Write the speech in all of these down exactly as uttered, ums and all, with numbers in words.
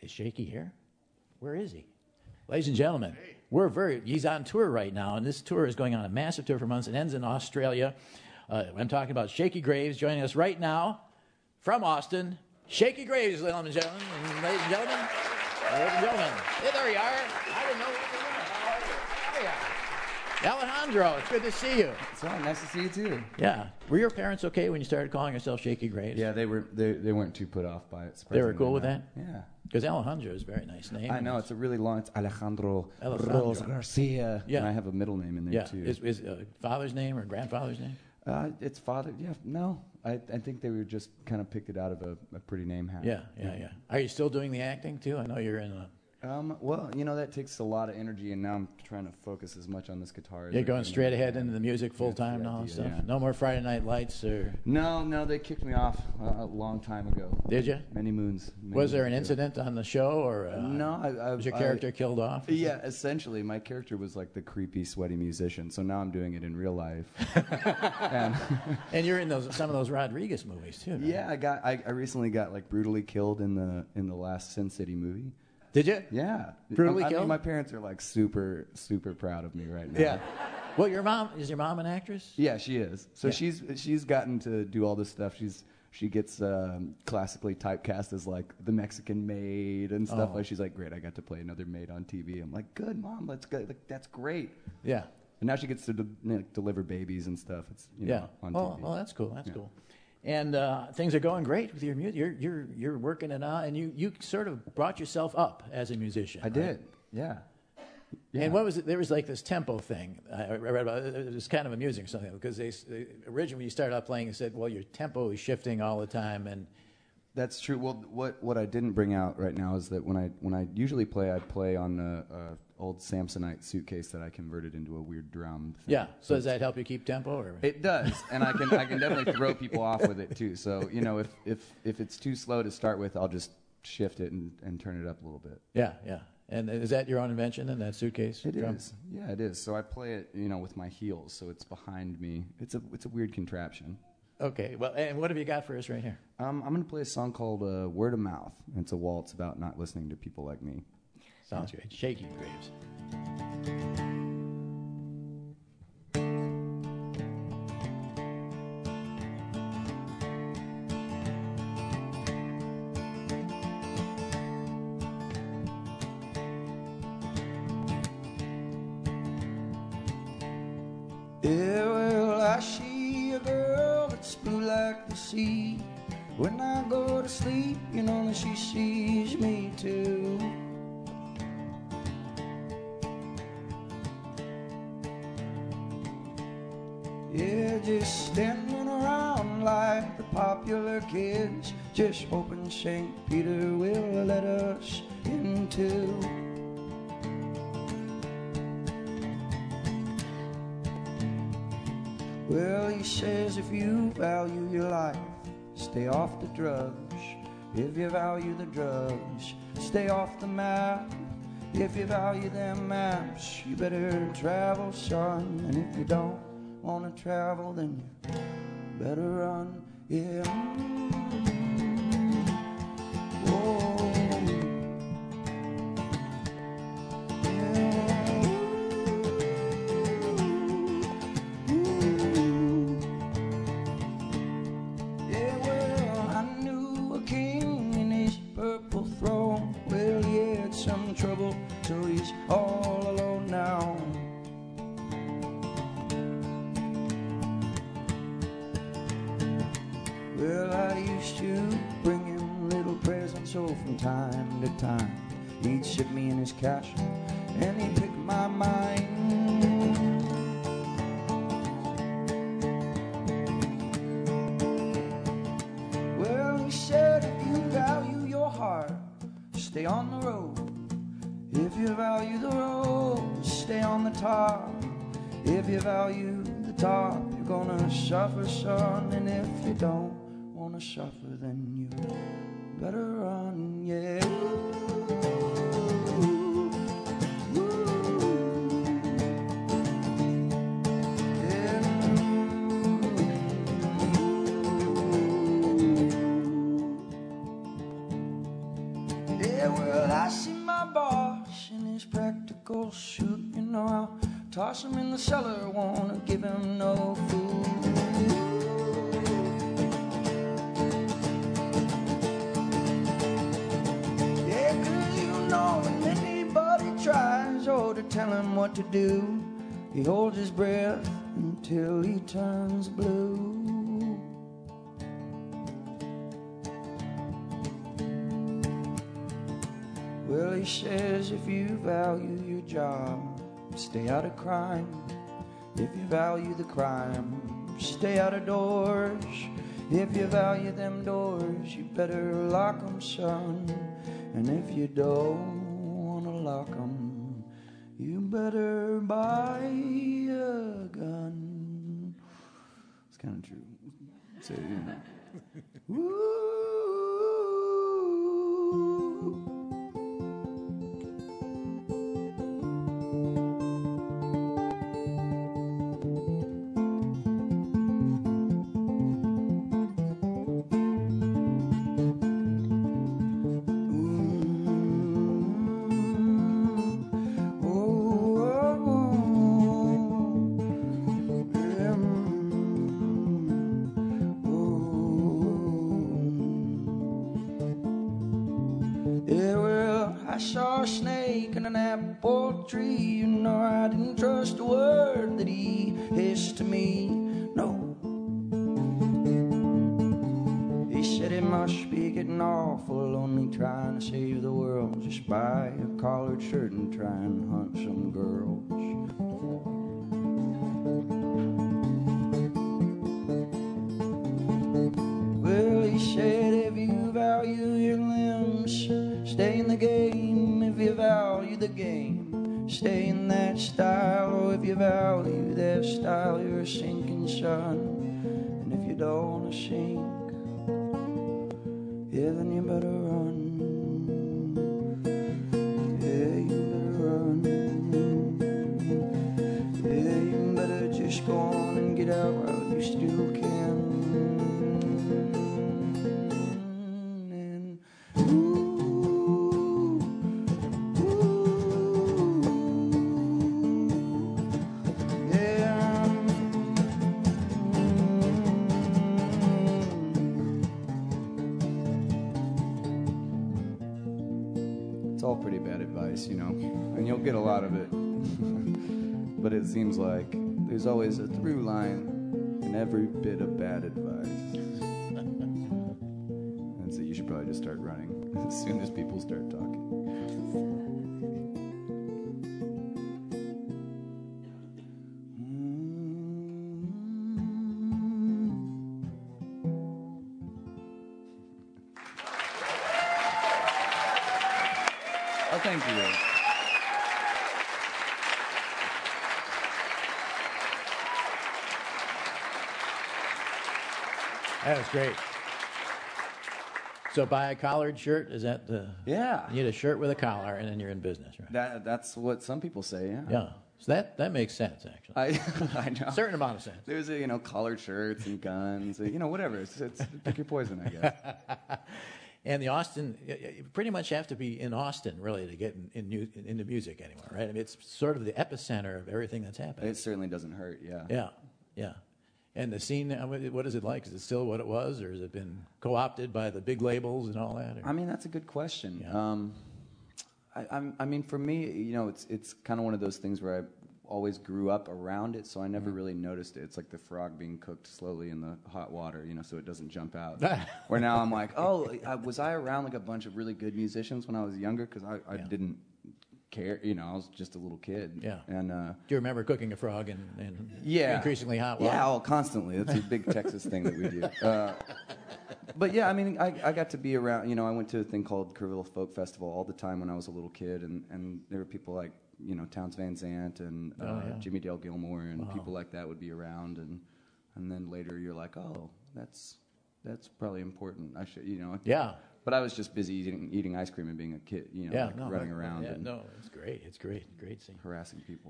is Shaky here? Where is he? Ladies and gentlemen, hey. we're very, he's on tour right now, and this tour is going on a massive tour for months. It ends in Australia. Uh, I'm talking about Shaky Graves joining us right now from Austin. Shaky Graves, ladies and gentlemen. Ladies and gentlemen. Ladies and gentlemen. Hey, there you are. I didn't know you were there. How are you? Alejandro, it's good to see you. It's all right. Nice to see you too. Yeah. Were your parents okay when you started calling yourself Shaky Graves? Yeah, they were. They, they weren't too put off by it. They were cool with that? Yeah. Because Alejandro is a very nice name. I know. It's a really long... It's Alejandro, Alejandro. Rose Garcia. Yeah. And I have a middle name in there yeah. too. Is, is uh, father's name or grandfather's name? Uh, it's father. Yeah. No. I, I think they were just kind of picked it out of a, a pretty name hat. Yeah, yeah, yeah. Are you still doing the acting too? I know you're in a... Um, well, you know, that takes a lot of energy, and now I'm trying to focus as much on this guitar as You're I going can. straight ahead into the music full time now and stuff? Yeah. No more Friday Night Lights or... No, no, they kicked me off uh, a long time ago. Did you? Many moons. Many was there an moons ago. incident on the show, or... Uh, no, I, I... Was your I, character killed off? Yeah, essentially. My character was like the creepy, sweaty musician, so now I'm doing it in real life. and, and you're in those some of those Rodriguez movies, too, right? Yeah, I got. I, I recently got, like, brutally killed in the in the last Sin City movie. Did you? Yeah. Brutally I, I killed? mean, my parents are, like, super, super proud of me right now. Yeah. Well, your mom, is your mom an actress? Yeah, she is. So yeah. she's she's gotten to do all this stuff. She's She gets um, classically typecast as, like, the Mexican maid and stuff. Oh. Like, she's like, great, I got to play another maid on T V. I'm like, good, Mom, let's go. Like, that's great. Yeah. And now she gets to de- you know, deliver babies and stuff. It's you know, yeah. on well, T V. Well, that's cool. That's yeah. cool. And uh, things are going great with your music. You're you're you're working it out, and you, you sort of brought yourself up as a musician. I right? did. Yeah. yeah. And what was it? There was like this tempo thing I read about. It was kind of amusing or something because they, they originally when you started out playing, they said, "Well, your tempo is shifting all the time," and that's true. Well, what what I didn't bring out right now is that when I when I usually play, I play on the uh, old Samsonite suitcase that I converted into a weird drum thing. Yeah. So, so does that help you keep tempo? Or? It does, and I can I can definitely throw people off with it too. So you know, if if if it's too slow to start with, I'll just shift it and, and turn it up a little bit. Yeah, yeah. And is that your own invention then, that suitcase? It drum? is. Yeah, it is. So I play it, you know, with my heels, so it's behind me. It's a it's a weird contraption. Okay. Well, and what have you got for us right here? Um, I'm going to play a song called uh, Word of Mouth. It's a waltz about not listening to people like me. Sounds great. Shaky Graves. Yeah, well, I see a girl that's blue like the sea. When I go to sleep, you know that she sees me too. Yeah, just standing around like the popular kids, just hoping Saint Peter will let us in too. Well, he says if you value your life, stay off the drugs. If you value the drugs, stay off the map. If you value them maps, you better travel, son. And if you don't want to travel, then you better run, yeah. Whoa. Trouble, so he's all alone now. Well, I used to bring him little presents, so from time to time he'd ship me in his cash, and he'd pick my mind. Well, he said, if you value your heart, stay on the road. If you value the road, stay on the top. If you value the top, you're gonna suffer, son. And if you don't wanna suffer, then you better run, yeah. Yeah. Yeah, well, I see my boss in his practical suit. You know, I'll toss him in the cellar, wanna give him no food. Yeah, 'cause you know when anybody tries, oh, to tell him what to do, he holds his breath until he turns blue. Well, he says if you value your job, stay out of crime. If you value the crime, stay out of doors. If you value them doors, you better lock 'em, son. And if you don't wanna lock 'em, you better buy a gun. It's kind of true. So, you know. Ooh. Tree, you know, I didn't trust a word that he hissed to me. No, he said it must be getting awful lonely trying to save the world. Just buy a collared shirt and try and hunt some girls. Well, he said if you value your limbs, stay in the game. If you value the game, stay in that style. Or if you value that style, you're a sinking sun. And if you don't wanna sink, yeah, then you better run. Yeah, you better run. Yeah, you better just go on and get out while you still can. And ooh, pretty bad advice, you know, and you'll get a lot of it. But it seems like there's always a through line in every bit of bad advice. And so you should probably just start running as soon as people start talking. Thank you. That was great. So buy a collared shirt, is that the... Yeah. You need a shirt with a collar, and then you're in business, right? That, that's what some people say, yeah. Yeah. So that, that makes sense, actually. I, I know. A certain amount of sense. There's, a, you know, collared shirts and guns, you know, whatever. It's, it's pick your poison, I guess. And the Austin, you pretty much have to be in Austin, really, to get in, in, in, into music anymore, right? I mean, it's sort of the epicenter of everything that's happening. It certainly doesn't hurt, yeah. Yeah, yeah. And the scene, what is it like? Is it still what it was, or has it been co-opted by the big labels and all that? Or? I mean, that's a good question. Yeah. Um, I, I'm, I mean, for me, you know, it's it's kind of one of those things where I always grew up around it, so I never really noticed it. It's like the frog being cooked slowly in the hot water, you know, so it doesn't jump out. Where now I'm like, oh, I, was I around like a bunch of really good musicians when I was younger? Because I, I Yeah. didn't care, you know, I was just a little kid. Yeah. And uh, Do you remember cooking a frog in, in yeah, increasingly hot water? Yeah, oh, constantly. That's a big Texas thing that we do. Uh, but yeah, I mean, I, I got to be around, you know, I went to a thing called Kerrville Folk Festival all the time when I was a little kid, and, and there were people like, you know, Townes Van Zandt and uh, Oh, yeah. Jimmy Dale Gilmore and Wow. people like that would be around, and and then later you're like, oh, that's that's probably important. I should, you know. Yeah. But I was just busy eating, eating ice cream and being a kid, you know, Yeah, like no, running right, around yeah, and no, it's great. It's great. Great scene. harassing people.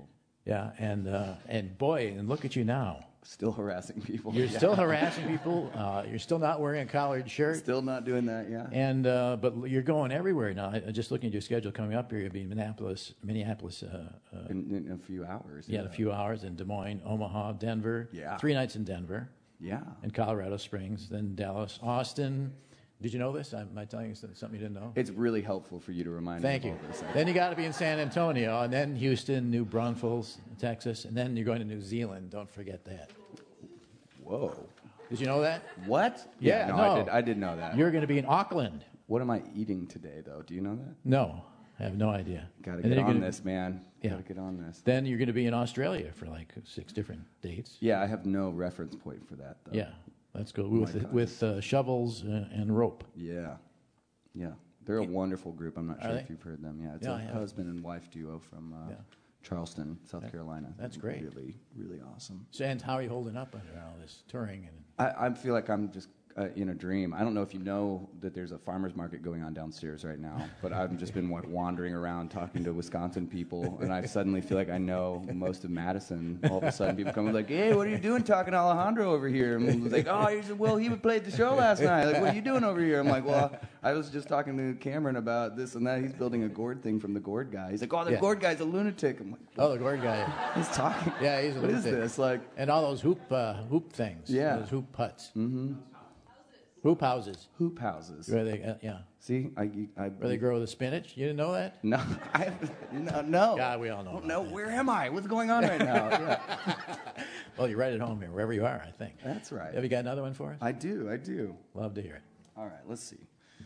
Yeah, and uh, and boy, and look at you now. Still harassing people. You're yeah. still harassing people. Uh, you're still not wearing a collared shirt. Still not doing that, yeah. And uh, but you're going everywhere now. I, just looking at your schedule coming up here, you'll be in Minneapolis, Minneapolis. Uh, uh, in, in a few hours. Yeah, in a few hours in Des Moines, Omaha, Denver. Yeah. Three nights in Denver. Yeah. And Colorado Springs, then Dallas, Austin. Did you know this? Am I telling you something you didn't know? It's really helpful for you to remind Thank me you. of all this. Then you got to be in San Antonio, and then Houston, New Braunfels, Texas, and then you're going to New Zealand. Don't forget that. Whoa. Did you know that? What? Yeah, no, no. I did. I did know that. You're going to be in Auckland. What am I eating today, though? Do you know that? No, I have no idea. Got to And get then you're on gonna- this, man. Yeah. Got to get on this. Then you're going to be in Australia for like six different dates. Yeah, I have no reference point for that, though. Yeah, that's good. With my God. with uh, shovels uh, and rope. Yeah. Yeah. They're a wonderful group. I'm not Are sure they? if you've heard them. Yeah, it's Yeah, a I have. husband and wife duo from uh, Yeah. Charleston, South Carolina. that's great. Really, really awesome. So, and how are you holding up under all this touring? And I, I feel like I'm just uh, in a dream. I don't know if you know that there's a farmer's market going on downstairs right now, but I've just been like wandering around talking to Wisconsin people, and I suddenly feel like I know most of Madison. All of a sudden, people come and like, "Hey, what are you doing talking to Alejandro over here?" And I was like, "Oh, he's, well, he played the show last night. Like, what are you doing over here?" I'm like, "Well, I was just talking to Cameron about this and that. He's building a gourd thing from the gourd guy." He's like, "Oh, the Yeah. gourd guy's a lunatic." I'm like, oh, the gourd guy. "He's talking." Yeah, he's a What is lunatic. this? Like, And all those hoop uh, hoop things. Yeah. Those hoop putts. Mm-hmm. Hoop houses. hoop houses. Where they, uh, yeah. See, I, I, Where they grow the spinach. You didn't know that? No, I have, no, no. God, we all know Oh, about no, that. where am I? What's going on right now? Yeah, Well, you're right at home here, wherever you are, I think. that's right. Have you got another one for us? I do, I do. Love to hear it. All right, let's see.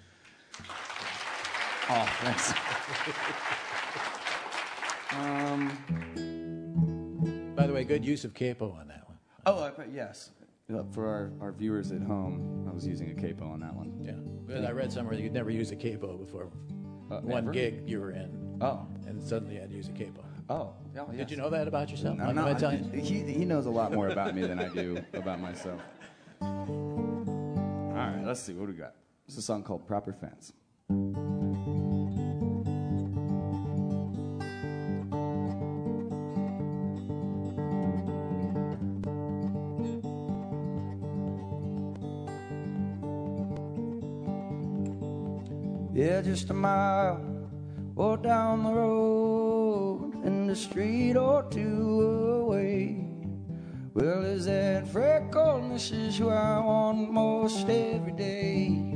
Oh, thanks. um, By the way, good use of capo on that one. oh, I, yes. Uh, for our, our viewers at home, I was using a capo on that one. Yeah. But I read somewhere that you'd never used a capo before. Uh, one ever? gig you were in, Oh, and suddenly you had to use a capo. oh, oh yes. Did you know that about yourself? No, Am no, I I- telling you? he, he knows a lot more about me than I do about myself. All right, let's see. What do we got? It's a song called Proper Fence. Yeah, just a mile or down the road, and a street or two away. Well, is that freckle, and this is who I want most every day.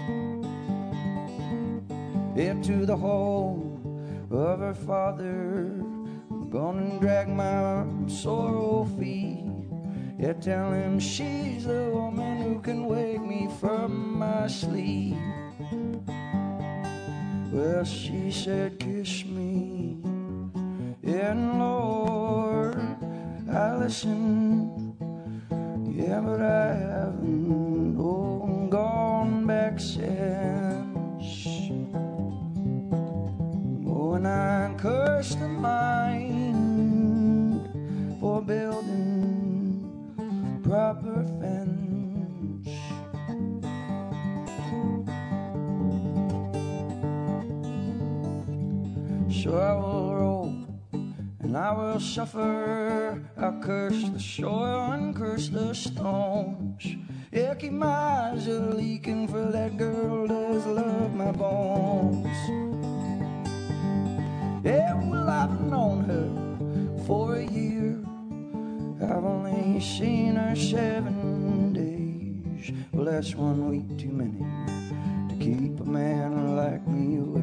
Yeah, to the home of her father, I'm gonna drag my sorrow feet. Yeah, tell him she's the woman who can wake me from my sleep. Well, she said, kiss me, and Lord, I listened. Yeah, but I haven't oh, gone back since. Oh, and I cursed the mind for building proper fence. So I will roll and I will suffer. I'll curse the soil and curse the stones. Yeah, keep my eyes a leaking, for that girl does love my bones. Yeah, well, I've known her for a year. I've only seen her seven days. Well, that's one week too many to keep a man like me away.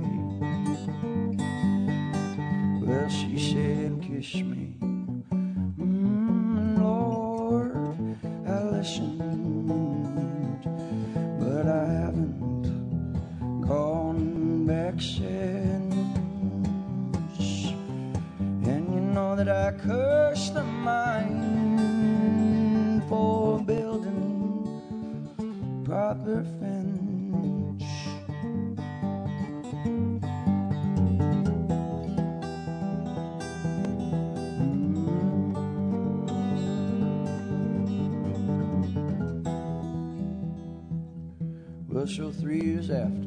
Well, she said, kiss me, mm, Lord, I listened, but I haven't gone back since. And you know that I curse the mind for building proper fence. Well, so three years after,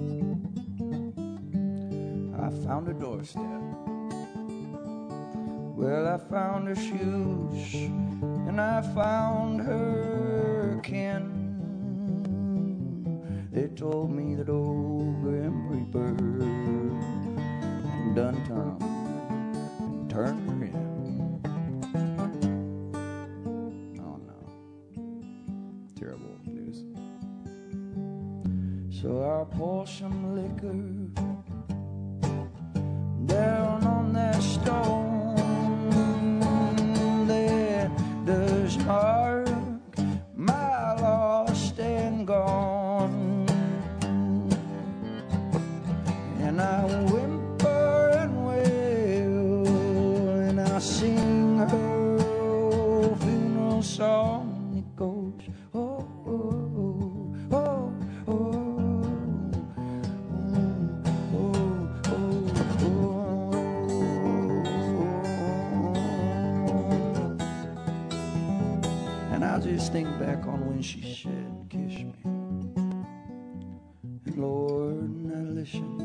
I found a doorstep Well, I found her shoes and I found her kin. They told me that old Grim Reaper done come and turned her in. Oh no. Terrible news. So I'll pour some liquor down on that stone that does mark my lost and gone. And I whimper and wail and I sing her old funeral song. It goes, oh, oh, oh, oh, oh. And I just think back on when she said, kiss me. And Lord, I listened.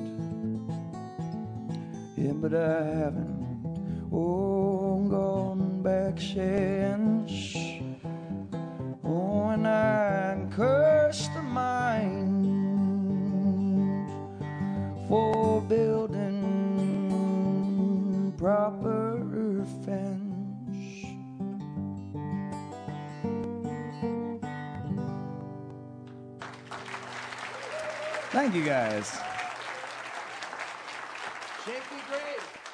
Yeah, but I haven't, oh, gone back since. Oh, and I cursed the mind for building proper fence. Thank you guys. Shaky Graves.